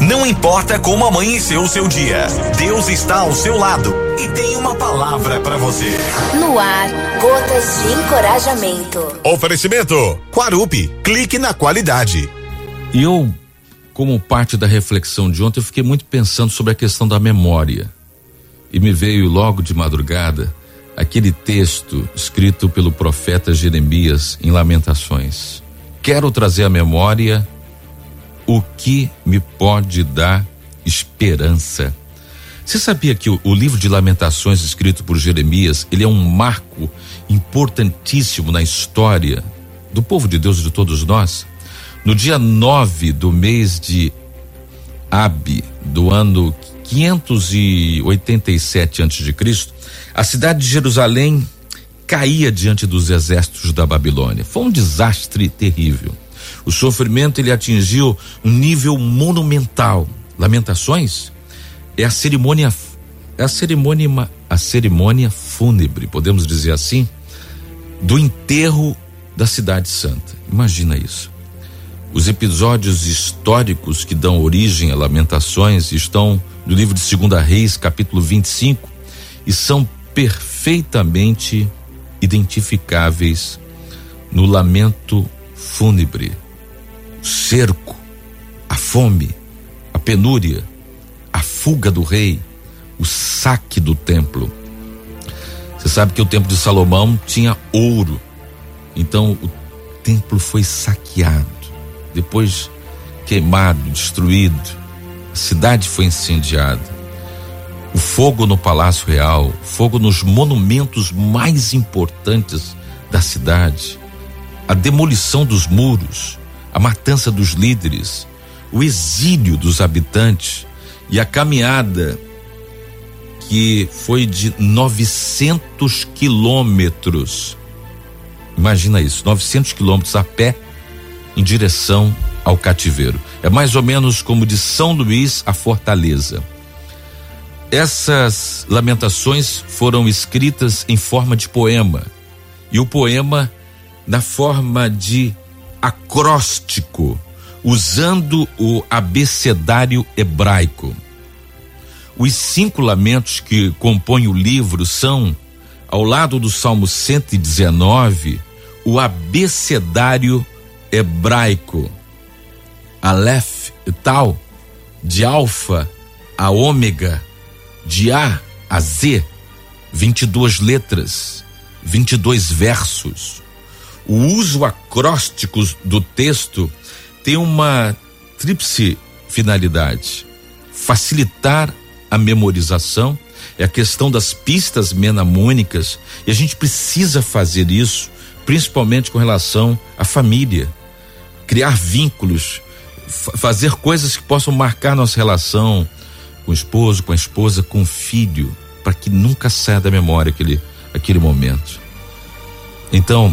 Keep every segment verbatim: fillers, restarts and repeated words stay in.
Não importa como amanheceu o seu dia, Deus está ao seu lado e tem uma palavra para você. No ar, gotas de encorajamento. Oferecimento Quarupi, clique na qualidade. E eu, como parte da reflexão de ontem, eu fiquei muito pensando sobre a questão da memória. E me veio logo de madrugada aquele texto escrito pelo profeta Jeremias em Lamentações. Quero trazer à memória o que me pode dar esperança. Você sabia que o, o livro de Lamentações escrito por Jeremias, ele é um marco importantíssimo na história do povo de Deus e de todos nós? No dia nove do mês de Abi, do ano quinhentos e oitenta e sete antes de Cristo, a cidade de Jerusalém caía diante dos exércitos da Babilônia. Foi um desastre terrível. O sofrimento ele atingiu um nível monumental. Lamentações é a cerimônia, é a cerimônia, a cerimônia fúnebre, podemos dizer assim, do enterro da cidade santa. Imagina isso. Os episódios históricos que dão origem a Lamentações estão no livro de Segunda Reis, capítulo vinte e cinco, e são perfeitamente identificáveis no lamento fúnebre. O cerco, a fome, a penúria, a fuga do rei, o saque do templo. Você sabe que o templo de Salomão tinha ouro, então o templo foi saqueado, depois queimado, destruído, a cidade foi incendiada. O fogo no Palácio Real, fogo nos monumentos mais importantes da cidade, a demolição dos muros, a matança dos líderes, o exílio dos habitantes e a caminhada que foi de novecentos quilômetros. Imagina isso, novecentos quilômetros a pé em direção ao cativeiro. É mais ou menos como de São Luís a Fortaleza. Essas lamentações foram escritas em forma de poema, e o poema na forma de acróstico, usando o abecedário hebraico. Os cinco lamentos que compõem o livro são, ao lado do Salmo cento e dezenove, o abecedário hebraico, Aleph e Tal, de alfa a ômega, de A a Z, vinte e duas letras, vinte e dois versos. O uso acróstico do texto tem uma tríplice finalidade: facilitar a memorização, é a questão das pistas mnemônicas, e a gente precisa fazer isso, principalmente com relação à família, criar vínculos, fazer coisas que possam marcar nossa relação com o esposo, com a esposa, com o filho, para que nunca saia da memória aquele, aquele momento. Então,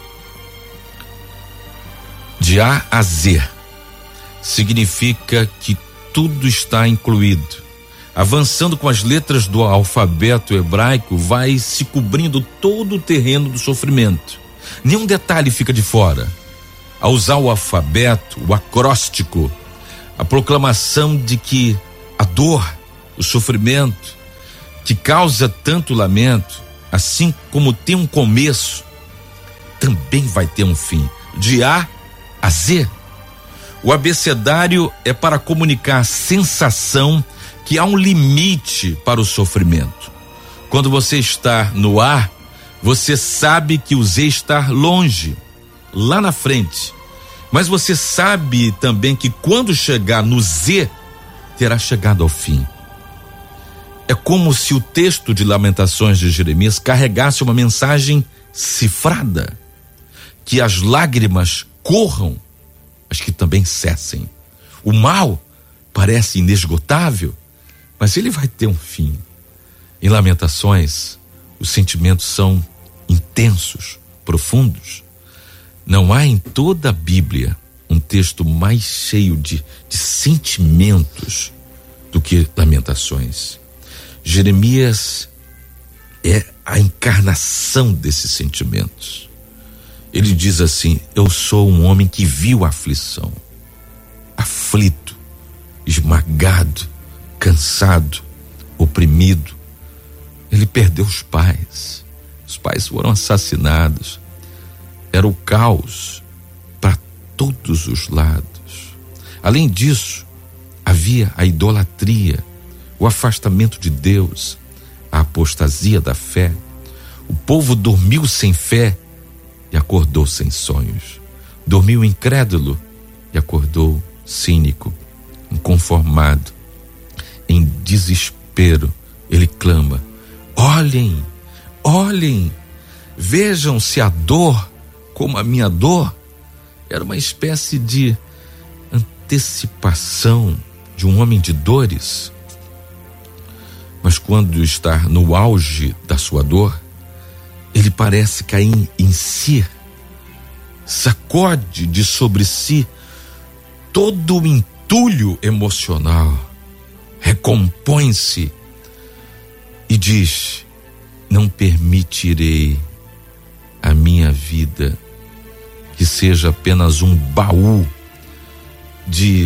de A a Z significa que tudo está incluído. Avançando com as letras do alfabeto hebraico, vai se cobrindo todo o terreno do sofrimento. Nenhum detalhe fica de fora. Ao usar o alfabeto, o acróstico, a proclamação de que a dor, o sofrimento, que causa tanto lamento, assim como tem um começo, também vai ter um fim. De A a Z. O abecedário é para comunicar a sensação que há um limite para o sofrimento. Quando você está no A, você sabe que o Z está longe, lá na frente. Mas você sabe também que quando chegar no Z, terá chegado ao fim. É como se o texto de Lamentações de Jeremias carregasse uma mensagem cifrada: que as lágrimas corram, mas que também cessem. O mal parece inesgotável, mas ele vai ter um fim. Em Lamentações, os sentimentos são intensos, profundos. Não há em toda a Bíblia um texto mais cheio de, de sentimentos do que Lamentações. Jeremias é a encarnação desses sentimentos. Ele diz assim: eu sou um homem que viu a aflição, aflito, esmagado desempregado, cansado, oprimido. Ele perdeu os pais. Os pais foram assassinados. Era o caos para todos os lados. Além disso, havia a idolatria, o afastamento de Deus, a apostasia da fé. O povo dormiu sem fé e acordou sem sonhos. Dormiu incrédulo e acordou cínico, inconformado. Em desespero, ele clama: olhem, olhem, vejam se a dor como a minha dor. Era uma espécie de antecipação de um homem de dores. Mas quando está no auge da sua dor, ele parece cair em si, sacode de sobre si todo o entulho emocional, recompõe-se e diz: não permitirei a minha vida que seja apenas um baú de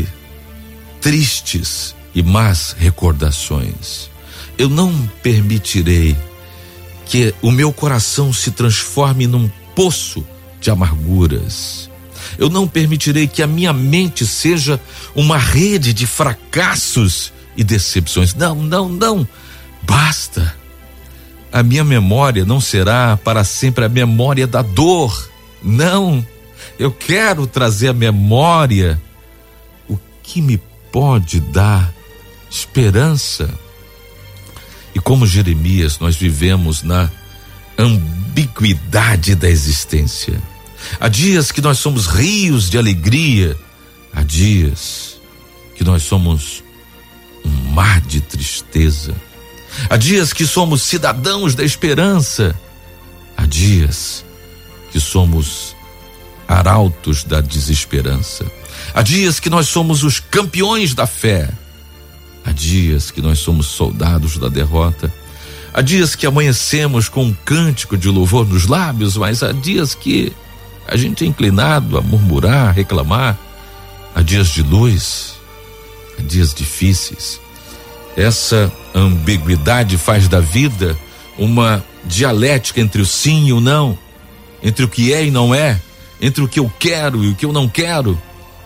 tristes e más recordações. Eu não permitirei que o meu coração se transforme num poço de amarguras. Eu não permitirei que a minha mente seja uma rede de fracassos e decepções. Não, não, não. Basta. A minha memória não será para sempre a memória da dor. Não. Eu quero trazer à memória o que me pode dar esperança. E como Jeremias, nós vivemos na ambiguidade da existência. Há dias que nós somos rios de alegria, há dias que nós somos um mar de tristeza. Há dias que somos cidadãos da esperança, há dias que somos arautos da desesperança. Há dias que nós somos os campeões da fé, há dias que nós somos soldados da derrota. Há dias que amanhecemos com um cântico de louvor nos lábios, mas há dias que a gente é inclinado a murmurar, reclamar. Há dias de luz, há dias difíceis. Essa ambiguidade faz da vida uma dialética entre o sim e o não, entre o que é e não é, entre o que eu quero e o que eu não quero,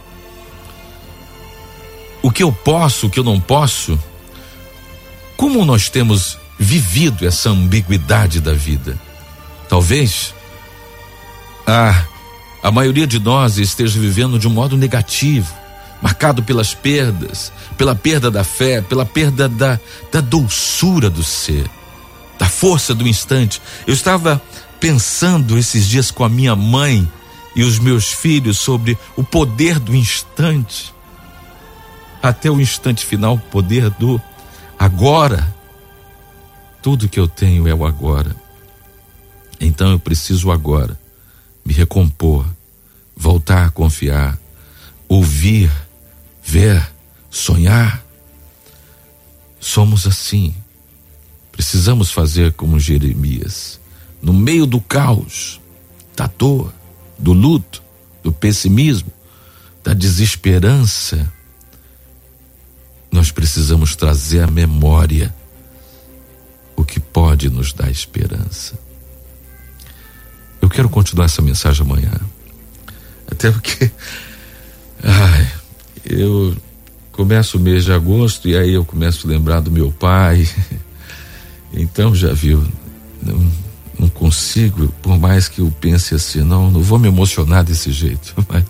o que eu posso, o que eu não posso. Como nós temos vivido essa ambiguidade da vida? Talvez a, a maioria de nós esteja vivendo de um modo negativo, marcado pelas perdas, pela perda da fé, pela perda da, da doçura do ser, da força do instante. Eu estava pensando esses dias com a minha mãe e os meus filhos sobre o poder do instante, até o instante final, o poder do agora. Tudo que eu tenho é o agora. Então eu preciso agora me recompor, voltar a confiar, ouvir, ver, sonhar. Somos assim. Precisamos fazer como Jeremias. No meio do caos, da dor, do luto, do pessimismo, da desesperança, nós precisamos trazer à memória o que pode nos dar esperança. Eu quero continuar essa mensagem amanhã, até porque ai, eu começo o mês de agosto e aí eu começo a lembrar do meu pai. Então, já viu, não, não consigo, por mais que eu pense assim, não, não vou me emocionar desse jeito, mas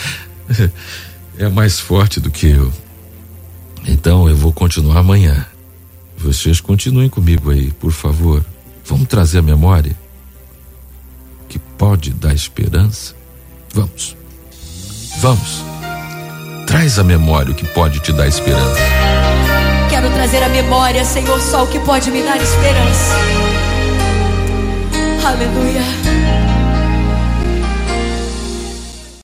é mais forte do que eu. Então eu vou continuar amanhã. Vocês continuem comigo aí, por favor. Vamos trazer a memória que pode dar esperança. Vamos, vamos. Traz a memória o que pode te dar esperança. Quero trazer a memória, Senhor, só o que pode me dar esperança. Aleluia.